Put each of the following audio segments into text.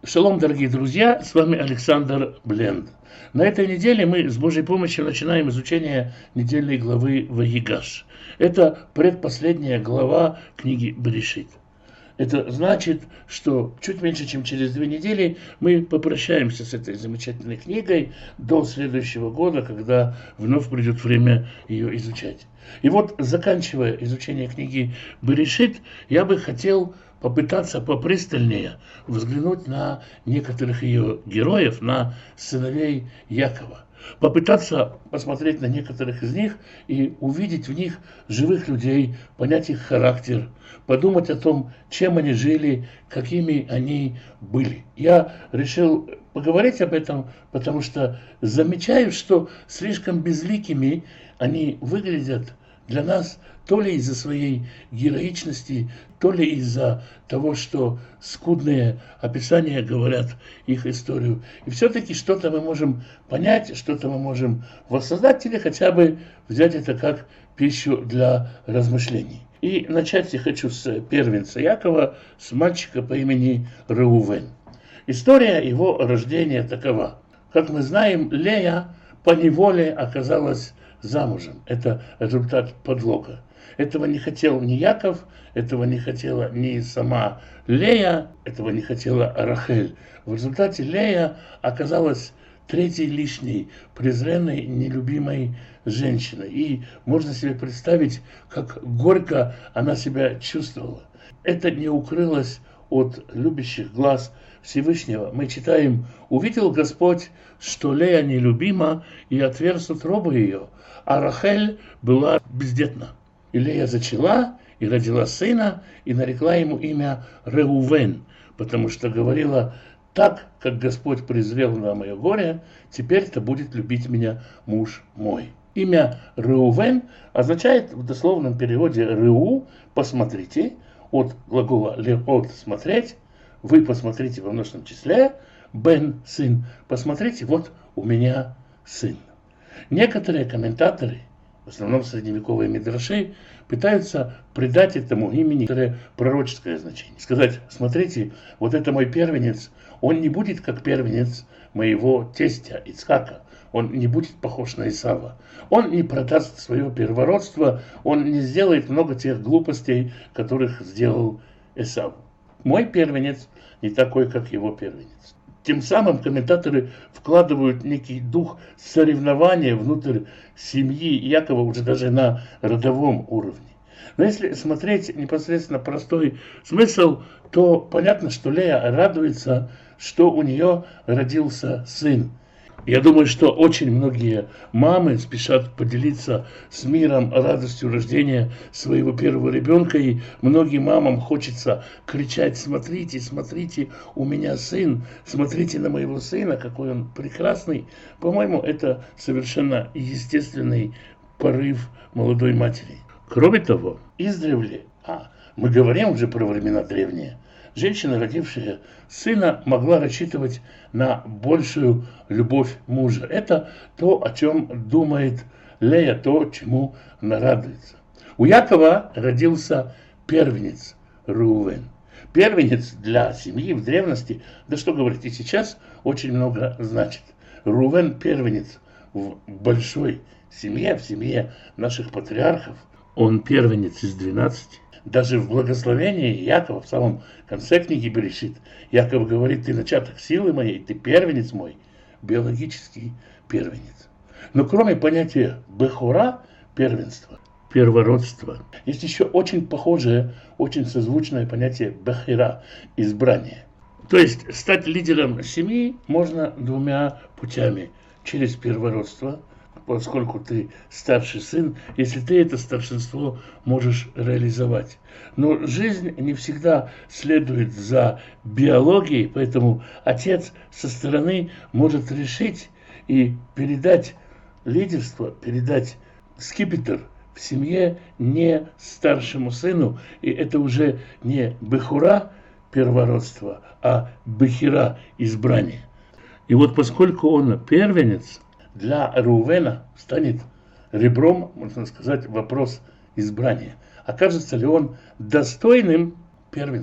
Шалом, дорогие друзья, с вами Александр Бленд. На этой неделе мы с Божьей помощью начинаем изучение недельной главы Ваигаш. Это предпоследняя глава книги Берешит. Это значит, что чуть меньше, чем через 2 недели мы попрощаемся с этой замечательной книгой до следующего года, когда вновь придет время ее изучать. И вот, заканчивая изучение книги Берешит, я бы хотел попытаться попристальнее взглянуть на некоторых ее героев, на сыновей Якова. Попытаться посмотреть на некоторых из них и увидеть в них живых людей, понять их характер, подумать о том, чем они жили, какими они были. Я решил поговорить об этом, потому что замечаю, что слишком безликими они выглядят для нас, то ли из-за своей героичности, то ли из-за того, что скудные описания говорят их историю. И все-таки что-то мы можем понять, что-то мы можем воссоздать или хотя бы взять это как пищу для размышлений. И начать я хочу с первенца Якова, с мальчика по имени Реувен. История его рождения такова. Как мы знаем, Лея поневоле оказалась замужем. Это результат подлога. Этого не хотел ни Яков, этого не хотела ни сама Лея, этого не хотела Рахель. В результате Лея оказалась третьей лишней, презренной, нелюбимой женщиной. И можно себе представить, как горько она себя чувствовала. Это не укрылось от любящих глаз Всевышнего. Мы читаем: «Увидел Господь, что Лея нелюбима, и отверз утробу ее, а Рахель была бездетна. И Лея зачала, и родила сына, и нарекла ему имя Реувен, потому что говорила: так, как Господь презрел на мое горе, теперь-то будет любить меня муж мой». Имя Реувен означает в дословном переводе «Реу» – «посмотрите», от глагола «леот» – «смотреть», «вы посмотрите» во множественном числе, «бен» – «сын», «посмотрите, вот у меня сын». Некоторые комментаторы, в основном средневековые мидраши, пытаются придать этому имени пророческое значение. Сказать: смотрите, вот это мой первенец, он не будет как первенец моего тестя Ицхака, он не будет похож на Исава, он не продаст свое первородство, он не сделает много тех глупостей, которых сделал Исав. Мой первенец не такой, как его первенец. Тем самым комментаторы вкладывают некий дух соревнования внутрь семьи Якова уже даже на родовом уровне. Но если смотреть непосредственно простой смысл, то понятно, что Лея радуется, что у нее родился сын. Я думаю, что очень многие мамы спешат поделиться с миром радостью рождения своего первого ребенка. И многим мамам хочется кричать: смотрите, смотрите, у меня сын, смотрите на моего сына, какой он прекрасный. По-моему, это совершенно естественный порыв молодой матери. Кроме того, издревле, мы говорим уже про времена древние, женщина, родившая сына, могла рассчитывать на большую любовь мужа. Это то, о чем думает Лея, то, чему она радуется. У Якова родился первенец Реувен. Первенец для семьи в древности, да что говорить, и сейчас очень много значит. Реувен первенец в большой семье, в семье наших патриархов. Он первенец из 12. Даже в благословении Якова, в самом конце книги Берешит, Яков говорит: ты начаток силы моей, ты первенец мой, биологический первенец. Но кроме понятия бехора, первенства, первородства, есть еще очень похожее, очень созвучное понятие бехира, избрание. То есть стать лидером семьи можно 2 путями: через первородство, поскольку ты старший сын, если ты это старшинство можешь реализовать. Но жизнь не всегда следует за биологией, поэтому отец со стороны может решить и передать лидерство, передать скипетр в семье не старшему сыну, и это уже не бехура, первородство, а бехира, избрание. И вот поскольку он первенец, для Реувена станет ребром, можно сказать, вопрос избрания. Окажется ли он достойным первенства?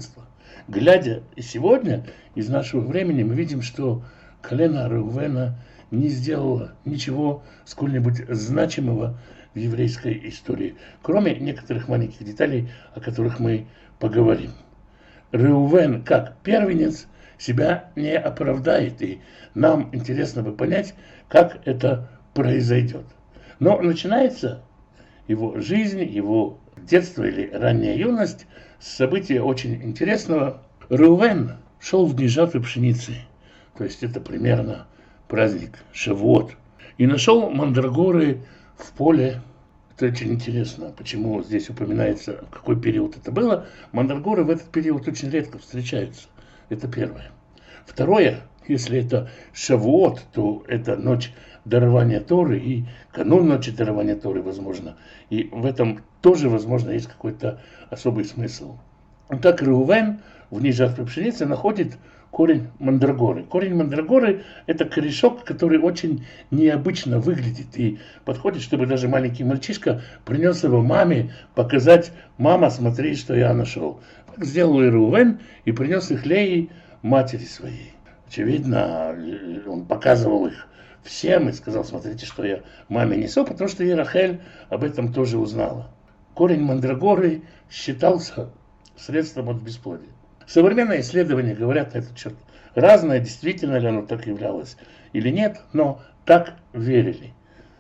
глядя и сегодня из нашего времени, мы видим, что колено Реувена не сделало ничего сколь-нибудь значимого в еврейской истории, кроме некоторых маленьких деталей, о которых мы поговорим. Реувен, как первенец, себя не оправдает, и нам интересно бы понять, как это произойдет. Но начинается его жизнь, его детство или ранняя юность с события очень интересного. Реувен шел в дни жатвы пшеницы, то есть это примерно праздник Шавуот, и нашел мандрагоры в поле. Это очень интересно, почему здесь упоминается, в какой период это было. Мандрагоры в этот период очень редко встречаются. Это первое. Второе, если это Шавуот, то это ночь дарования Торы и канун ночи дарования Торы, возможно. И в этом тоже, возможно, есть какой-то особый смысл. Так Реувен в дни жатвы пшеницы находит корень мандрагоры. Корень мандрагоры – это корешок, который очень необычно выглядит и подходит, чтобы даже маленький мальчишка принес его маме показать: «Мама, смотри, что я нашел». Так сделал и Реувен и принес их Лее, матери своей. Очевидно, он показывал их всем и сказал: «Смотрите, что я маме несу», потому что и Рахель об этом тоже узнала. Корень мандрагоры считался средством от бесплодия. Современные исследования говорят на этот счет разное, действительно ли оно так являлось или нет, но так верили.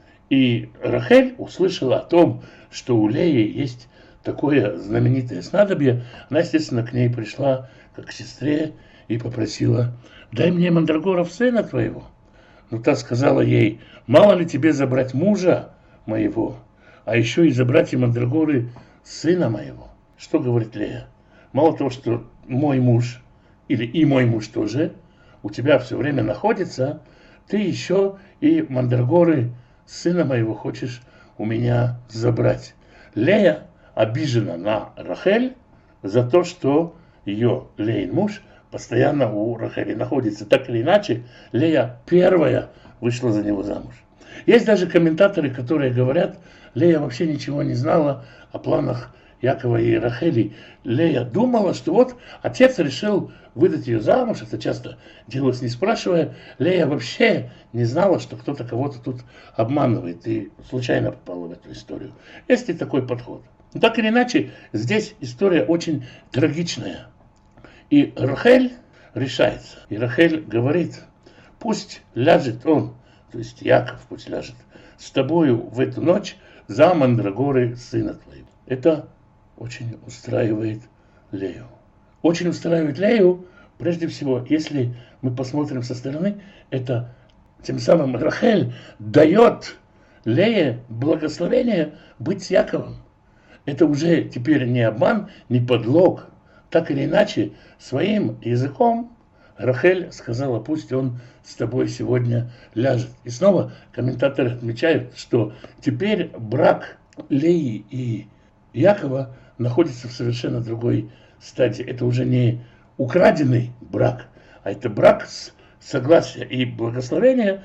И Рахель услышала о том, что у Леи есть такое знаменитое снадобье. Она, естественно, к ней пришла как к сестре и попросила: «Дай мне мандрагоров сына твоего». Но та сказала ей: «Мало ли тебе забрать мужа моего, а еще и забрать и мандрагоры сына моего». Что говорит Лея? Мало того, что мой муж, или и мой муж тоже, у тебя все время находится, ты еще и мандрагоры сына моего хочешь у меня забрать. Лея обижена на Рахель за то, что ее Леин муж постоянно у Рахели находится. Так или иначе, Лея первая вышла за него замуж. Есть даже комментаторы, которые говорят: Лея вообще ничего не знала о планах Якова и Рахели. Лея думала, что вот отец решил выдать ее замуж. Это часто делалось не спрашивая. Лея вообще не знала, что кто-то кого-то тут обманывает, и случайно попала в эту историю. Есть и такой подход. Но так или иначе, здесь история очень трагичная. И Рахель решается. И Рахель говорит: пусть ляжет он, то есть Яков пусть ляжет с тобою в эту ночь за мандрагоры сына твоего. Это очень устраивает Лею. Очень устраивает Лею, прежде всего, если мы посмотрим со стороны, это тем самым Рахель дает Лее благословение быть с Яковом. Это уже теперь не обман, не подлог. Так или иначе, своим языком Рахель сказала: пусть он с тобой сегодня ляжет. И снова комментаторы отмечают, что теперь брак Леи и Якова находится в совершенно другой стадии. Это уже не украденный брак, а это брак с согласия и благословения.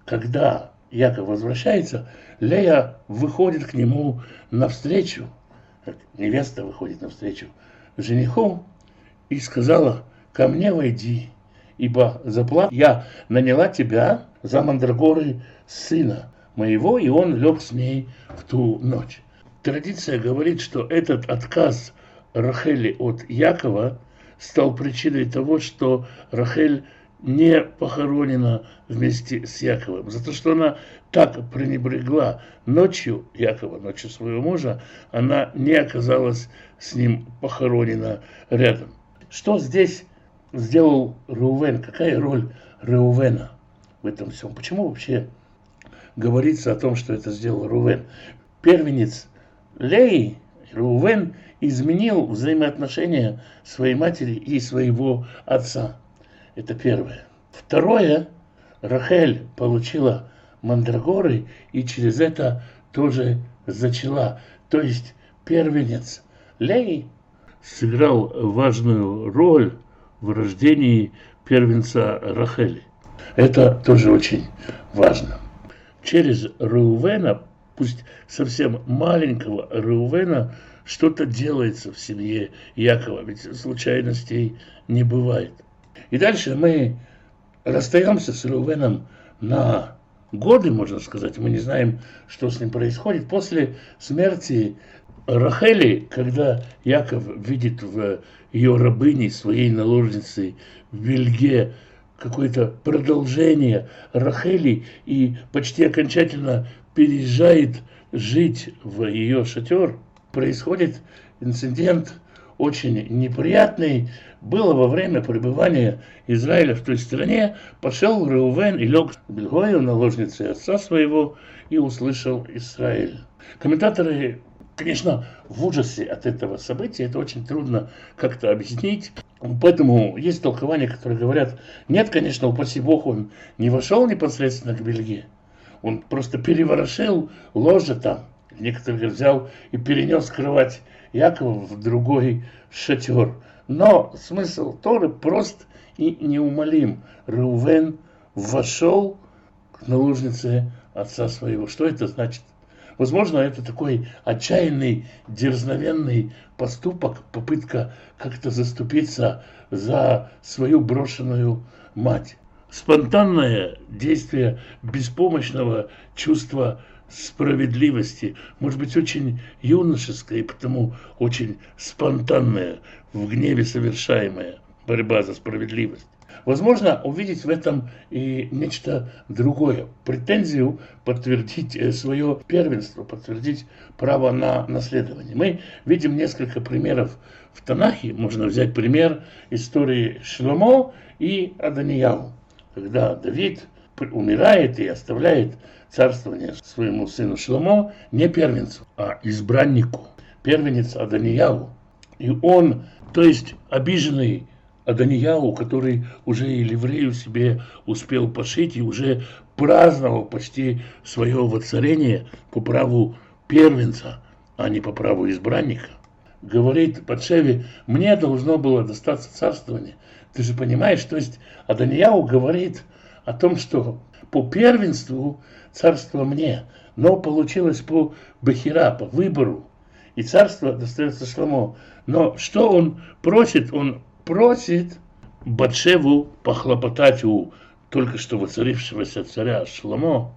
Когда Яков возвращается, Лея выходит к нему навстречу, как невеста выходит навстречу жениху, и сказала: ко мне войди, ибо за плату я наняла тебя за мандрагоры сына моего, и он лег с ней в ту ночь. Традиция говорит, что этот отказ Рахели от Якова стал причиной того, что Рахель не похоронена вместе с Яковом. За то, что она так пренебрегла ночью Якова, ночью своего мужа, она не оказалась с ним похоронена рядом. Что здесь сделал Реувен? Какая роль Реувена в этом всем? Почему вообще говорится о том, что это сделал Реувен? Первенец Леи, Реувен, изменил взаимоотношения своей матери и своего отца. Это первое. Второе, Рахель получила мандрагоры и через это тоже зачала. То есть первенец Леи сыграл важную роль в рождении первенца Рахели. Это тоже очень важно. Через Реувена, пусть совсем маленького Реувена, что-то делается в семье Якова, ведь случайностей не бывает. И дальше мы расстаемся с Реувеном на годы, можно сказать. Мы не знаем, что с ним происходит. После смерти Рахели, когда Яков видит в ее рабыне, своей наложнице в Бельге, какое-то продолжение Рахели и почти окончательно переезжает жить в ее шатер, происходит инцидент очень неприятный. Было во время пребывания Израиля в той стране, пошел Реувен и лег с Бельгою, наложницей отца своего, и услышал Израиль. Комментаторы, конечно, в ужасе от этого события, это очень трудно как-то объяснить. Поэтому есть толкования, которые говорят, нет, конечно, упаси Бог, он не вошел непосредственно к Бельге. Он просто переворошил ложе там. Некоторые взял и перенес кровать Якова в другой шатер. Но смысл Торы прост и неумолим. Реувен вошел к наложнице отца своего. Что это значит? Возможно, это такой отчаянный, дерзновенный поступок, попытка как-то заступиться за свою брошенную мать. Спонтанное действие беспомощного чувства справедливости, может быть, очень юношеское и потому очень спонтанное, в гневе совершаемая борьба за справедливость. Возможно, увидеть в этом и нечто другое. Претензию подтвердить свое первенство, подтвердить право на наследование. Мы видим несколько примеров в Танахе. Можно взять пример истории Шломо и Адонияу. Когда Давид умирает и оставляет царствование своему сыну Шломо, не первенцу, а избраннику. Первенец Адонияу. И он, то есть обиженный Адонияу, который уже и ливрею себе успел пошить и уже праздновал почти свое воцарение по праву первенца, а не по праву избранника, говорит Батшеве, мне должно было достаться царствование. Ты же понимаешь, то есть Адонияу говорит о том, что по первенству царство мне, но получилось по бехира, по выбору, и царство достается Шломо. Но что он просит? Он просит Батшеву похлопотать у только что воцарившегося царя Шломо,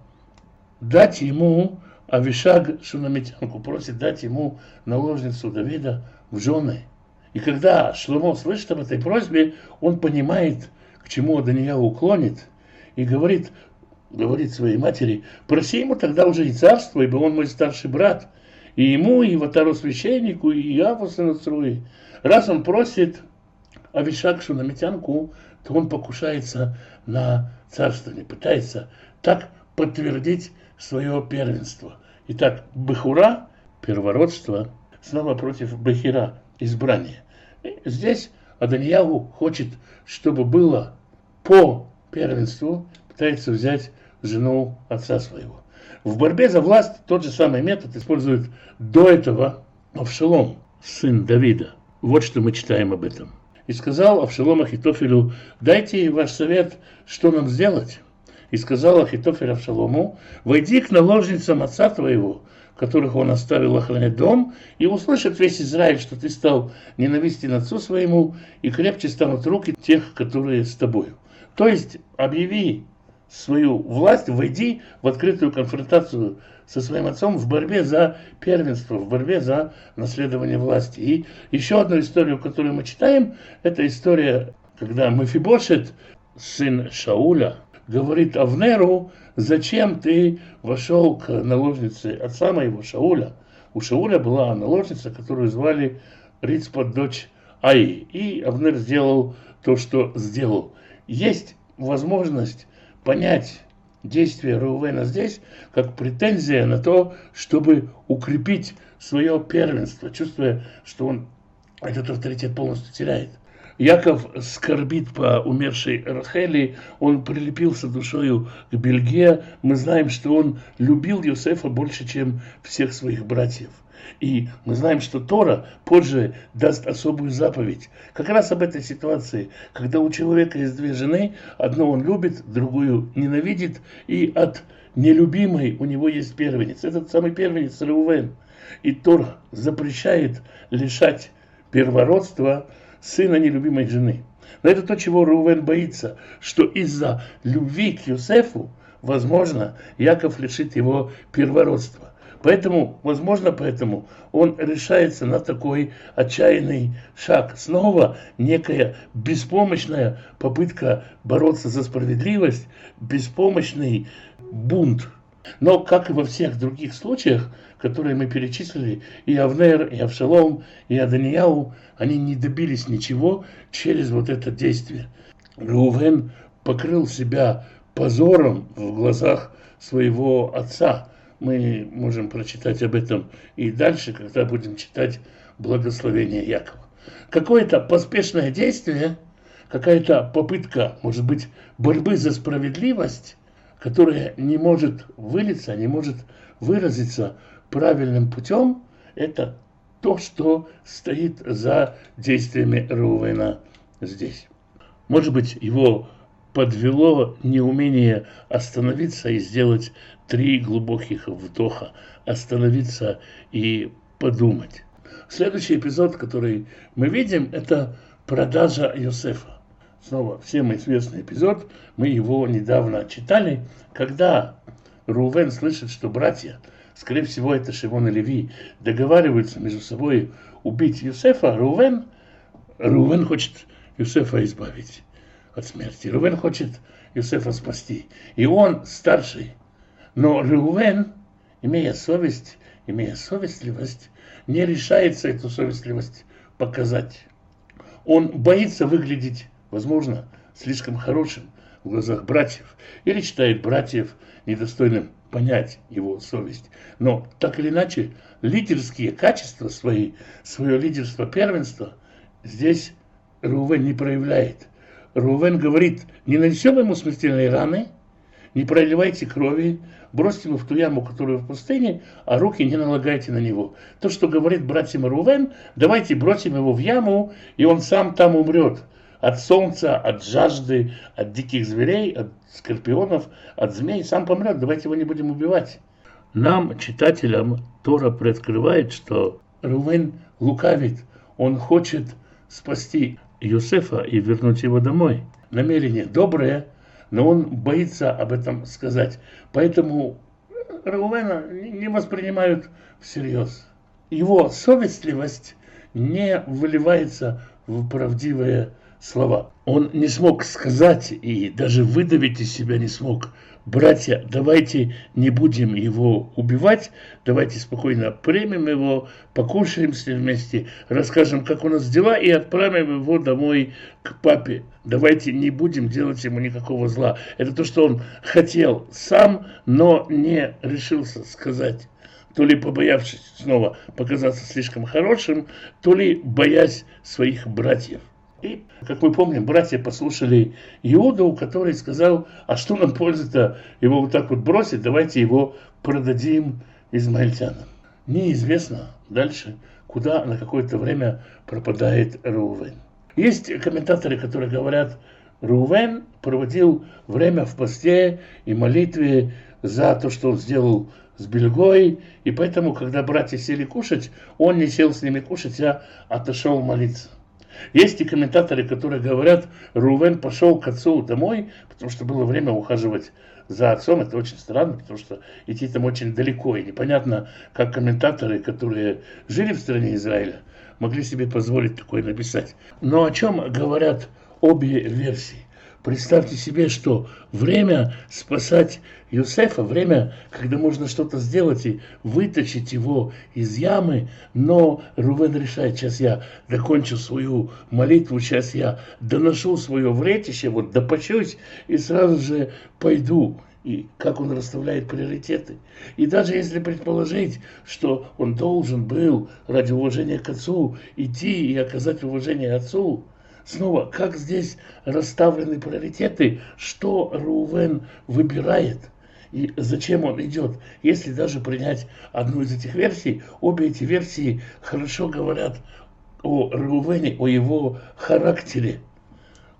дать ему Авишаг шунамитянку, просит дать ему наложницу Давида в жены. И когда Шломо слышит об этой просьбе, он понимает, к чему Адонияу уклонит, и говорит своей матери, проси ему тогда уже и царство, ибо он мой старший брат, и ему, и Ватару священнику, и Иаву сыну Цруи. Раз он просит Авишаг шунамитянку, то он покушается на царствование, пытается так подтвердить свое первенство. Итак, Бехура, первородство, снова против Бехира, избрание. И здесь Адонияу хочет, чтобы было по первенству, пытается взять жену отца своего. В борьбе за власть тот же самый метод использует до этого Авшалом, сын Давида. Вот что мы читаем об этом. И сказал Авшалом Ахитофелю, дайте ваш совет, что нам сделать. И сказал Ахитофель Авшалому, войди к наложницам отца твоего, которых он оставил охранять дом, и услышит весь Израиль, что ты стал ненавистен отцу своему, и крепче станут руки тех, которые с тобою. То есть объяви свою власть, войди в открытую конфронтацию со своим отцом в борьбе за первенство, в борьбе за наследование власти. И еще одну историю, которую мы читаем, это история, когда Мефибошет, сын Шауля, говорит Авнеру, зачем ты вошел к наложнице отца моего Шауля. У Шауля была наложница, которую звали Рицпа, дочь Аи. И Авнер сделал то, что сделал. Есть возможность понять действие Реувена здесь как претензия на то, чтобы укрепить свое первенство, чувствуя, что он этот авторитет полностью теряет. Яков скорбит по умершей Рахели, он прилепился душою к Бельге. Мы знаем, что он любил Йосефа больше, чем всех своих братьев. И мы знаем, что Тора позже даст особую заповедь. Как раз об этой ситуации, когда у человека есть две жены, одну он любит, другую ненавидит, и от нелюбимой у него есть первенец. Этот самый первенец Реувен. И Тора запрещает лишать первородства сына нелюбимой жены. Но это то, чего Реувен боится, что из-за любви к Йосефу, возможно, Яков лишит его первородства. Поэтому, возможно, он решается на такой отчаянный шаг. Снова некая беспомощная попытка бороться за справедливость, беспомощный бунт. Но, как и во всех других случаях, которые мы перечислили, и Авнер, и Авшалом, и Аданияу, они не добились ничего через вот это действие. Реувен покрыл себя позором в глазах своего отца. Мы можем прочитать об этом и дальше, когда будем читать благословение Якова. Какое-то поспешное действие, какая-то попытка, может быть, борьбы за справедливость, которая не может вылиться, не может выразиться правильным путем, это то, что стоит за действиями Реувена здесь. Может быть, его подвело неумение остановиться и сделать 3 глубоких вдоха, остановиться и подумать. Следующий эпизод, который мы видим, это продажа Йосефа. Снова всем известный эпизод, мы его недавно читали, когда Реувен слышит, что братья, скорее всего это Шимон и Леви, договариваются между собой убить Йосефа. Реувен хочет Йосефа избавить от смерти. Реувен хочет Йосефа спасти. И он старший. Но Реувен, имея совесть, имея совестливость, не решается эту совестливость показать. Он боится выглядеть, возможно, слишком хорошим в глазах братьев, или считает братьев недостойным понять его совесть. Но так или иначе, лидерские качества свои, свое лидерство, первенство здесь Реувен не проявляет. Реувен говорит: не нанесем ему смертельные раны, не проливайте крови, бросьте его в ту яму, которая в пустыне, а руки не налагайте на него. То, что говорит братьям Реувен: давайте бросим его в яму, и он сам там умрет. От солнца, от жажды, от диких зверей, от скорпионов, от змей. Сам помрет, давайте его не будем убивать. Нам, читателям, Тора приоткрывает, что Реувен лукавит. Он хочет спасти Йосефа и вернуть его домой. Намерение доброе, но он боится об этом сказать. Поэтому Реувена не воспринимают всерьез. Его совестливость не выливается в правдивые слова. Он не смог сказать и даже выдавить из себя не смог: братья, давайте не будем его убивать, давайте спокойно примем его, покушаем с ним вместе, расскажем, как у нас дела, и отправим его домой к папе. Давайте не будем делать ему никакого зла. Это то, что он хотел сам, но не решился сказать. То ли побоявшись снова показаться слишком хорошим, то ли боясь своих братьев. И, как мы помним, братья послушали Иуду, который сказал: а что нам пользы-то его вот так вот бросить, давайте его продадим измаильтянам. Неизвестно дальше, куда на какое-то время пропадает Реувен. Есть комментаторы, которые говорят: Реувен проводил время в посте и молитве за то, что он сделал с Бельгой, и поэтому, когда братья сели кушать, он не сел с ними кушать, а отошел молиться. Есть и комментаторы, которые говорят: Реувен пошел к отцу домой, потому что было время ухаживать за отцом. Это очень странно, потому что идти там очень далеко, и непонятно, как комментаторы, которые жили в стране Израиля, могли себе позволить такое написать. Но о чем говорят обе версии? Представьте себе, что время спасать Йосефа, время, когда можно что-то сделать и вытащить его из ямы, но Реувен решает: сейчас я докончу свою молитву, сейчас я доношу свое вретище, вот допочусь и сразу же пойду. И как он расставляет приоритеты. И даже если предположить, что он должен был ради уважения к отцу идти и оказать уважение отцу, снова, как здесь расставлены приоритеты, что Реувен выбирает и зачем он идет. Если даже принять одну из этих версий, обе эти версии хорошо говорят о Реувене, о его характере.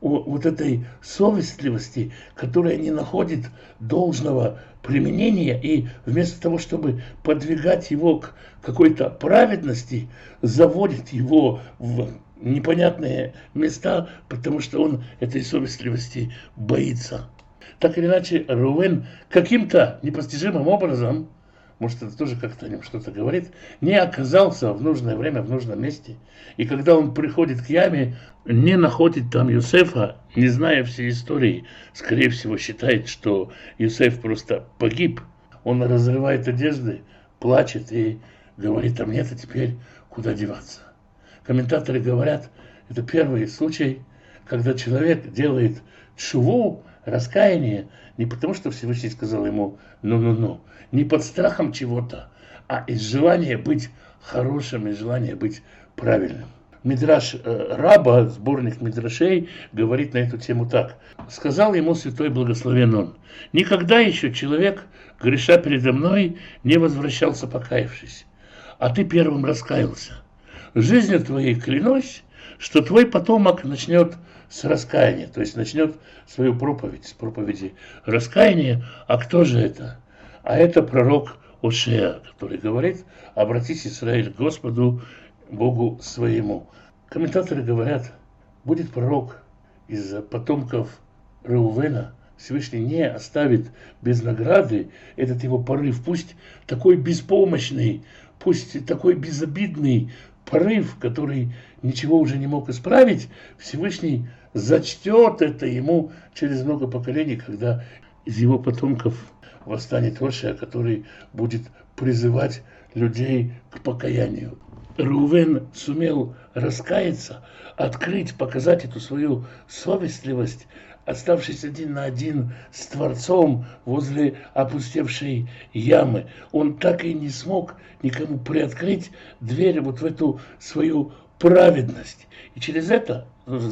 о вот этой совестливости, которая не находит должного применения, и вместо того, чтобы подвигать его к какой-то праведности, заводит его в непонятные места, потому что он этой совестливости боится. Так или иначе, Рувен каким-то непостижимым образом, может, это тоже как-то о нем что-то говорит, не оказался в нужное время, в нужном месте. И когда он приходит к яме, не находит там Йосефа, не зная всей истории, скорее всего, считает, что Йосеф просто погиб. Он разрывает одежды, плачет и говорит, а мне-то теперь куда деваться. Комментаторы говорят, это первый случай, когда человек делает тшуву, раскаяние, не потому, что Всевышний сказал ему «ну-ну-ну», не под страхом чего-то, а из желания быть хорошим, из желания быть правильным. Мидраш Раба, сборник Мидрашей, говорит на эту тему так. «Сказал ему святой благословен он, никогда еще человек, греша передо мной, не возвращался покаявшись, а ты первым раскаялся. Жизнью твоей клянусь, что твой потомок начнет с раскаяния, то есть начнет свою проповедь, с проповеди раскаяния. А кто же это? А это пророк Ошея, который говорит, обратись, Израиль, к Господу, Богу своему. Комментаторы говорят, будет пророк из потомков Реувена, Всевышний не оставит без награды этот его порыв, пусть такой беспомощный, пусть такой безобидный порыв, который ничего уже не мог исправить, Всевышний зачтет это ему через много поколений, когда из его потомков восстанет Ошия, который будет призывать людей к покаянию. Реувен сумел раскаяться, открыть, показать эту свою совестливость, оставшись один на один с Творцом возле опустевшей ямы. Он так и не смог никому приоткрыть дверь вот в эту свою праведность. И через это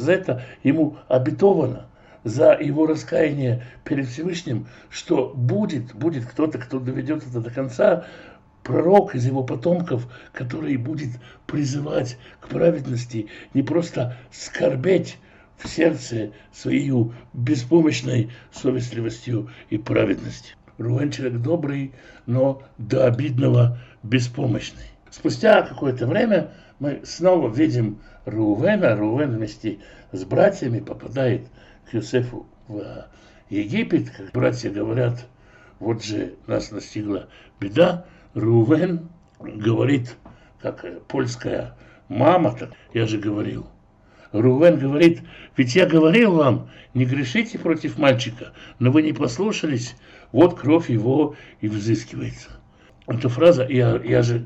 ему обетовано за его раскаяние перед Всевышним, что будет кто-то, кто доведет это до конца, пророк из его потомков, который будет призывать к праведности, не просто скорбеть в сердце своей беспомощной совестливостью и праведностью. Реувен человек добрый, но до обидного беспомощный. Спустя какое-то время мы снова видим Реувена. Реувен вместе с братьями попадает к Йосефу в Египет. Как братья говорят, вот же нас настигла беда. Реувен говорит, как польская мама, так я же говорил. Реувен говорит, ведь я говорил вам, не грешите против мальчика, но вы не послушались, вот кровь его и взыскивается. Эта фраза я же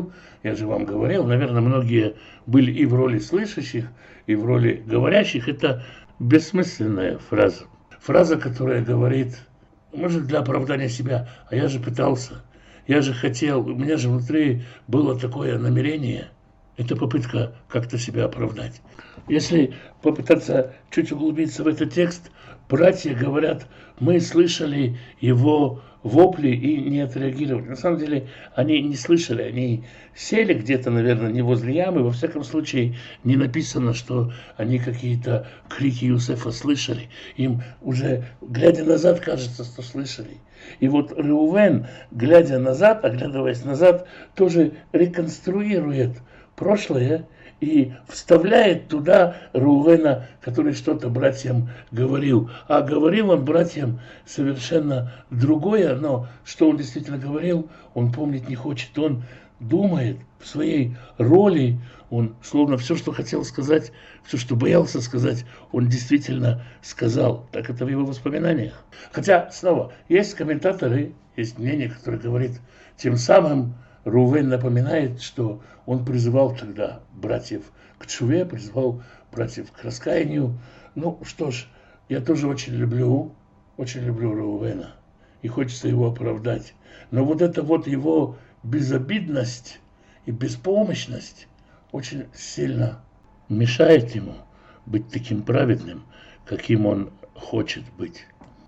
вам говорил, наверное, многие были и в роли слышащих, и в роли говорящих. Это бессмысленная фраза. Фраза, которая говорит, может, для оправдания себя, а я же пытался, я же хотел, у меня же внутри было такое намерение. Это попытка как-то себя оправдать. Если попытаться чуть углубиться в этот текст, братья говорят, мы слышали его вопли и не отреагировали. На самом деле они не слышали, они сели где-то, наверное, не возле ямы. Во всяком случае, не написано, что они какие-то крики Йосефа слышали. Им уже, глядя назад, кажется, что слышали. И вот Реувен, глядя назад, оглядываясь назад, тоже реконструирует прошлое и вставляет туда Реувена, который что-то братьям говорил. А говорил он братьям совершенно другое, но что он действительно говорил, он помнить не хочет. Он думает в своей роли, он словно все, что хотел сказать, все, что боялся сказать, он действительно сказал. Так это в его воспоминаниях. Хотя, снова, есть комментаторы, есть мнение, которое говорит, тем самым Реувен напоминает, что он призывал тогда братьев к тшуве, призывал братьев к раскаянию. Ну что ж, я тоже очень люблю Реувена, и хочется его оправдать. Но вот эта вот его безобидность и беспомощность очень сильно мешает ему быть таким праведным, каким он хочет быть.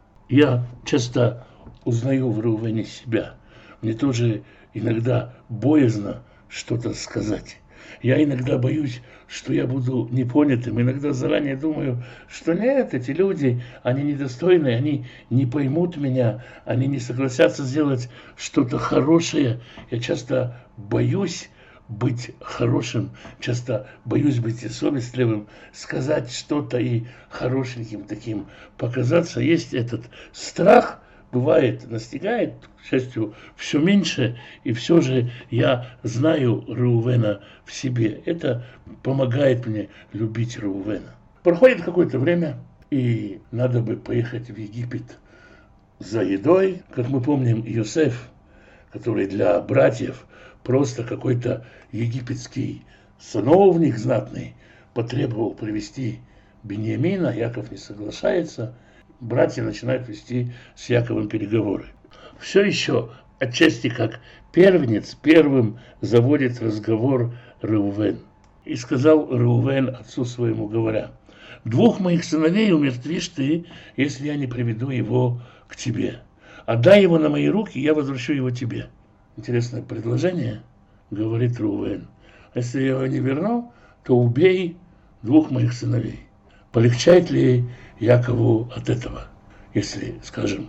Я часто узнаю в Реувене себя. Мне тоже иногда боязно что-то сказать. Я иногда боюсь, что я буду непонятым. Иногда заранее думаю, что нет, эти люди, они недостойные, они не поймут меня, они не согласятся сделать что-то хорошее. Я часто боюсь быть хорошим, часто боюсь быть совестливым, сказать что-то и хорошеньким таким показаться. Есть этот страх, бывает, настигает, к счастью, все меньше, и все же я знаю Реувена в себе. Это помогает мне любить Реувена. Проходит какое-то время, и надо бы поехать в Египет за едой. Как мы помним, Иосиф, который для братьев просто какой-то египетский сановник знатный, потребовал привести Биньямина, Яков не соглашается, братья начинают вести с Яковом переговоры. Все еще отчасти как первенец первым заводит разговор Реувен. И сказал Реувен отцу своему, говоря: «Двух моих сыновей умертвишь ты, если я не приведу его к тебе. Отдай его на мои руки, я возвращу его тебе». Интересное предложение, говорит Реувен. Если я его не верну, то убей двух моих сыновей. Полегчает ли Якову от этого? Если скажем,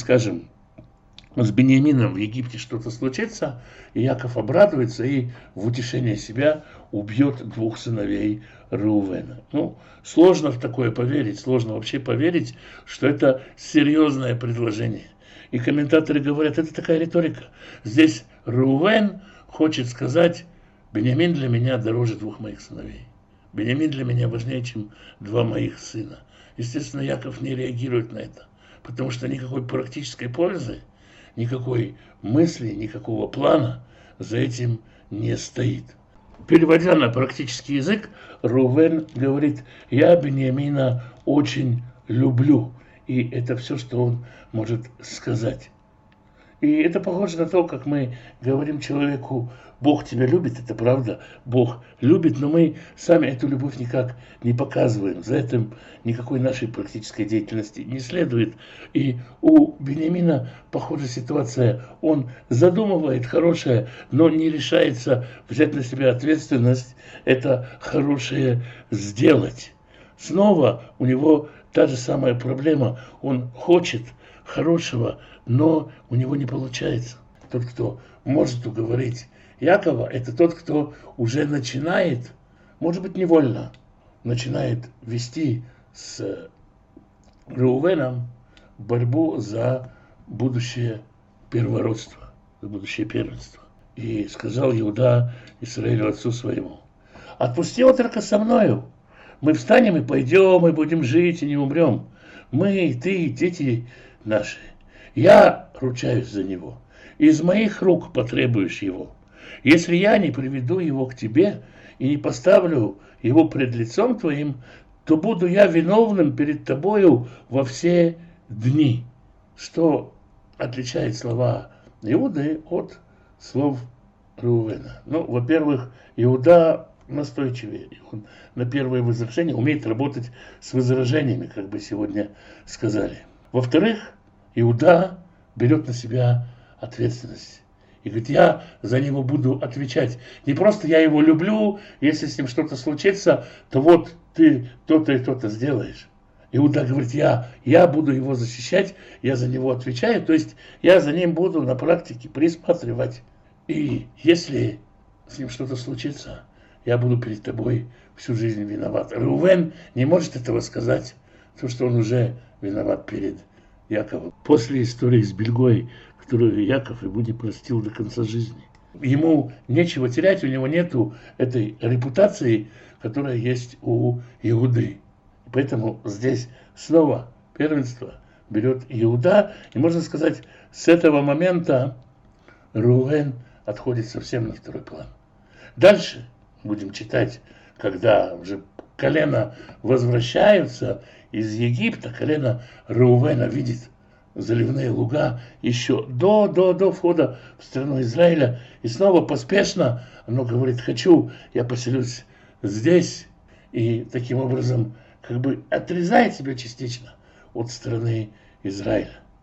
с Биньямином в Египте что-то случится, и Яков обрадуется и в утешение себя убьет двух сыновей Реувена. Сложно в такое поверить, сложно вообще поверить, что это серьезное предложение. И комментаторы говорят, это такая риторика. Здесь Реувен хочет сказать: Биньямин для меня дороже двух моих сыновей. Биньямин для меня важнее, чем два моих сына. Естественно, Яков не реагирует на это, потому что никакой практической пользы, никакой мысли, никакого плана за этим не стоит. Переводя на практический язык, Реувен говорит: я Биньямина очень люблю. И это все, что он может сказать. И это похоже на то, как мы говорим человеку: Бог тебя любит, это правда, Бог любит, но мы сами эту любовь никак не показываем. За этим никакой нашей практической деятельности не следует. И у Биньямина похожая ситуация. Он задумывает хорошее, но не решается взять на себя ответственность это хорошее сделать. Снова у него та же самая проблема. Он хочет хорошего, но у него не получается. Тот, кто может уговорить Якова, это тот, кто уже начинает, может быть, невольно, начинает вести с Реувеном борьбу за будущее первородство, за будущее первенство. И сказал Иуда Исраилю отцу своему: отпусти отрока со мною. Мы встанем и пойдем, и будем жить, и не умрем. Мы, ты, дети наши. Я ручаюсь за него. Из моих рук потребуешь его. Если я не приведу его к тебе и не поставлю его пред лицом твоим, то буду я виновным перед тобою во все дни. Что отличает слова Иуды от слов Реувена? Во-первых, Иуда настойчивее. Он на первое возражение умеет работать с возражениями, как бы сегодня сказали. Во-вторых, Иуда берет на себя ответственность. И говорит: я за него буду отвечать. Не просто я его люблю, если с ним что-то случится, то вот ты то-то и то-то сделаешь. Иуда говорит: я буду его защищать, я за него отвечаю, то есть я за ним буду на практике присматривать. И если с ним что-то случится, я буду перед тобой всю жизнь виноват. Реувен не может этого сказать, потому что он уже виноват перед Яковом. После истории с Бельгой, которую Яков ему не простил до конца жизни, ему нечего терять, у него нету этой репутации, которая есть у Иуды. Поэтому здесь снова первенство берет Иуда. И можно сказать, с этого момента Реувен отходит совсем на второй план. Дальше будем читать, когда уже колено возвращаются из Египта, колено Реувена видит заливные луга еще до входа в страну Израиля. И снова поспешно оно говорит: я поселюсь здесь. И таким образом как бы отрезает себя частично от страны Израиля.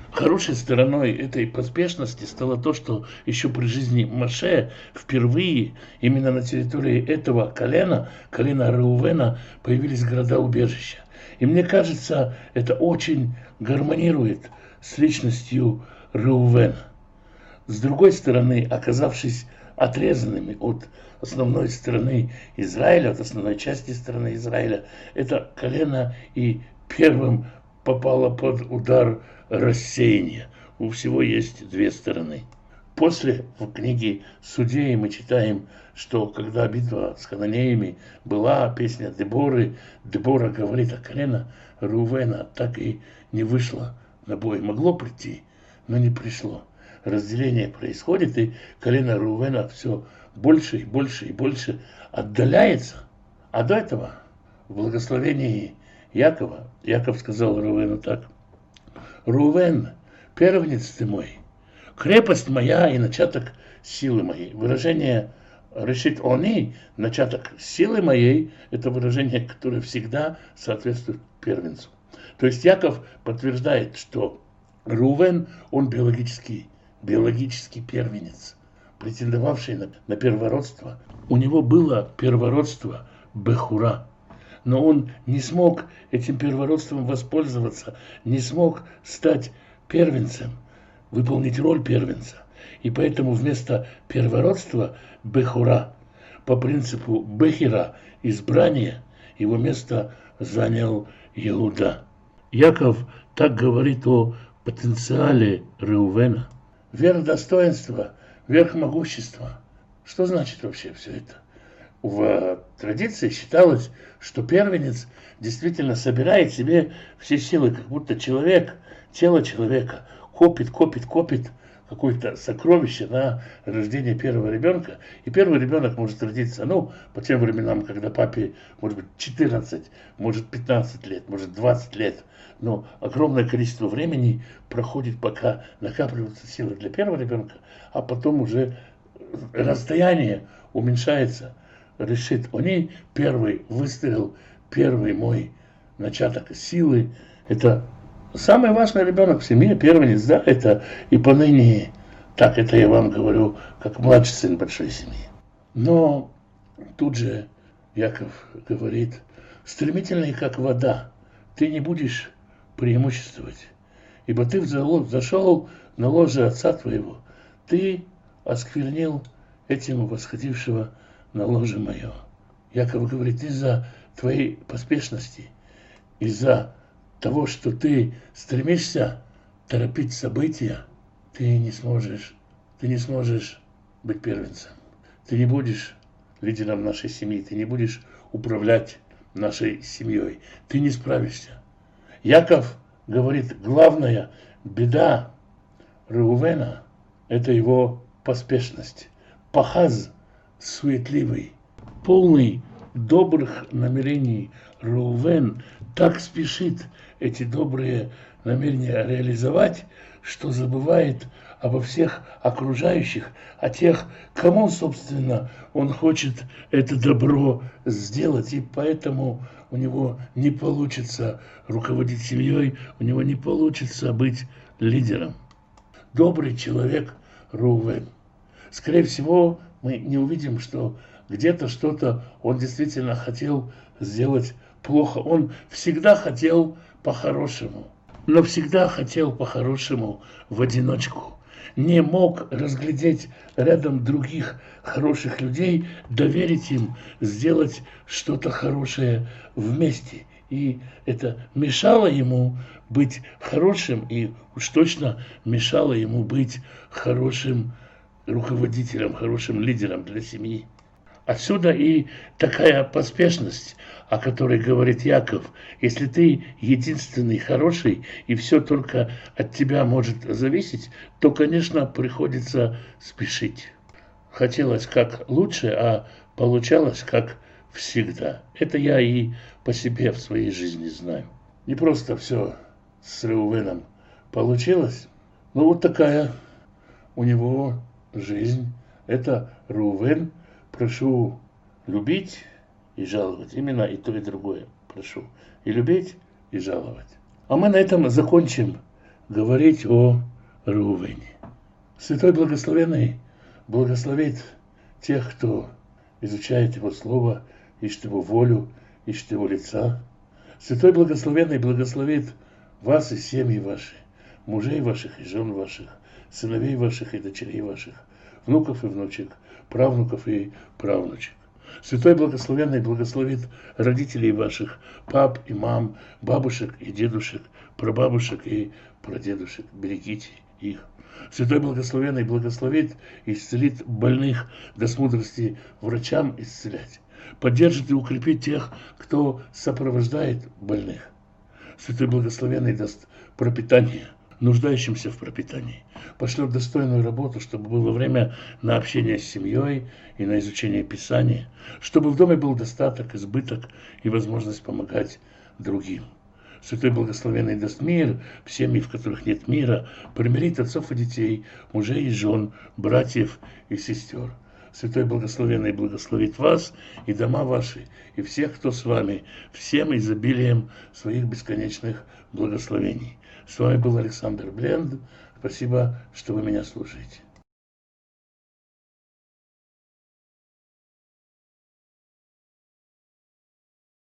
Хорошей стороной этой поспешности стало то, что еще при жизни Моше впервые именно на территории этого колена Реувена, появились города-убежища. И мне кажется, это очень гармонирует с личностью Реувена. С другой стороны, оказавшись отрезанными от основной страны Израиля, от основной части страны Израиля, это колено и первым попало под удар рассеяния. У всего есть две стороны. После в книге Судей мы читаем, что когда битва с хананеями была, песня Деборы, Дебора говорит, а колено Реувена так и не вышло на бой. Могло прийти, но не пришло. Разделение происходит, и колено Реувена все больше и больше и больше отдаляется. А до этого в благословении Якова, Яков сказал Реувену так: «Реувен, первенец ты мой, крепость моя и начаток силы моей». Выражение «решит они», начаток силы моей, это выражение, которое всегда соответствует первенцу. То есть Яков подтверждает, что Реувен, он биологический первенец, претендовавший на первородство. У него было первородство Бехура, но он не смог этим первородством воспользоваться, не смог стать первенцем, выполнить роль первенца. И поэтому вместо первородства Бехура, по принципу Бехира, избрания, его место занял Иуда. Яков так говорит о потенциале Реувена. Верх достоинства, верх могущества. Что значит вообще все это? В традиции считалось, что первенец действительно собирает себе все силы, как будто человек, тело человека копит какое-то сокровище на рождение первого ребенка. И первый ребенок может родиться, по тем временам, когда папе, может быть, 14, может 15 лет, может 20 лет. Но огромное количество времени проходит, пока накапливаются силы для первого ребенка, а потом уже расстояние уменьшается. Решит они, первый выстрел, первый мой начаток силы. Это самый важный ребенок в семье, первенец, да, это и поныне так, это я вам говорю, как младший сын большой семьи. Но тут же Яков говорит, стремительный, как вода, ты не будешь преимуществовать, ибо ты зашел на ложе отца твоего, ты осквернил этим восходившего на ложе мое. Яков говорит, из-за твоей поспешности, из-за того, что ты стремишься торопить события, ты не сможешь быть первенцем. Ты не будешь лидером нашей семьи, ты не будешь управлять нашей семьей, ты не справишься. Яков говорит, главная беда Реувена – это его поспешность. Пахаз суетливый, полный добрых намерений Реувен так спешит эти добрые намерения реализовать, что забывает обо всех окружающих, о тех, кому, собственно, он хочет это добро сделать. И поэтому у него не получится руководить семьей, у него не получится быть лидером. Добрый человек Реувен. Скорее всего, мы не увидим, что где-то что-то он действительно хотел сделать плохо. Он всегда хотел по-хорошему, но всегда хотел по-хорошему в одиночку. Не мог разглядеть рядом других хороших людей, доверить им сделать что-то хорошее вместе. И это мешало ему быть хорошим, и уж точно мешало ему быть хорошим руководителем, хорошим лидером для семьи. Отсюда и такая поспешность, о которой говорит Яков. Если ты единственный хороший, и все только от тебя может зависеть, то, конечно, приходится спешить. Хотелось как лучше, а получалось как всегда. Это я и по себе в своей жизни знаю. Не просто все с Реувеном получилось, но вот такая у него жизнь. Это Реувен. Прошу любить и жаловать. Именно и то, и другое прошу. И любить, и жаловать. А мы на этом закончим говорить о Рувене. Святой Благословенный благословит тех, кто изучает Его Слово, ищет Его волю, ищет Его лица. Святой Благословенный благословит вас и семьи ваши, мужей ваших и жен ваших, сыновей ваших и дочерей ваших, внуков и внучек, правнуков и правнучек. Святой Благословенный благословит родителей ваших, пап и мам, бабушек и дедушек, прабабушек и прадедушек. Берегите их. Святой Благословенный благословит и исцелит больных, даст мудрости врачам исцелять. Поддержит и укрепит тех, кто сопровождает больных. Святой Благословенный даст пропитание нуждающимся в пропитании. Пошлет достойную работу, чтобы было время на общение с семьей и на изучение Писания, чтобы в доме был достаток, избыток и возможность помогать другим. Святой Благословенный даст мир в семьи, в которых нет мира, примирит отцов и детей, мужей и жен, братьев и сестер. Святой Благословенный благословит вас и дома ваши, и всех, кто с вами, всем изобилием своих бесконечных благословений. С вами был Александр Бленд. Спасибо, что вы меня слушаете.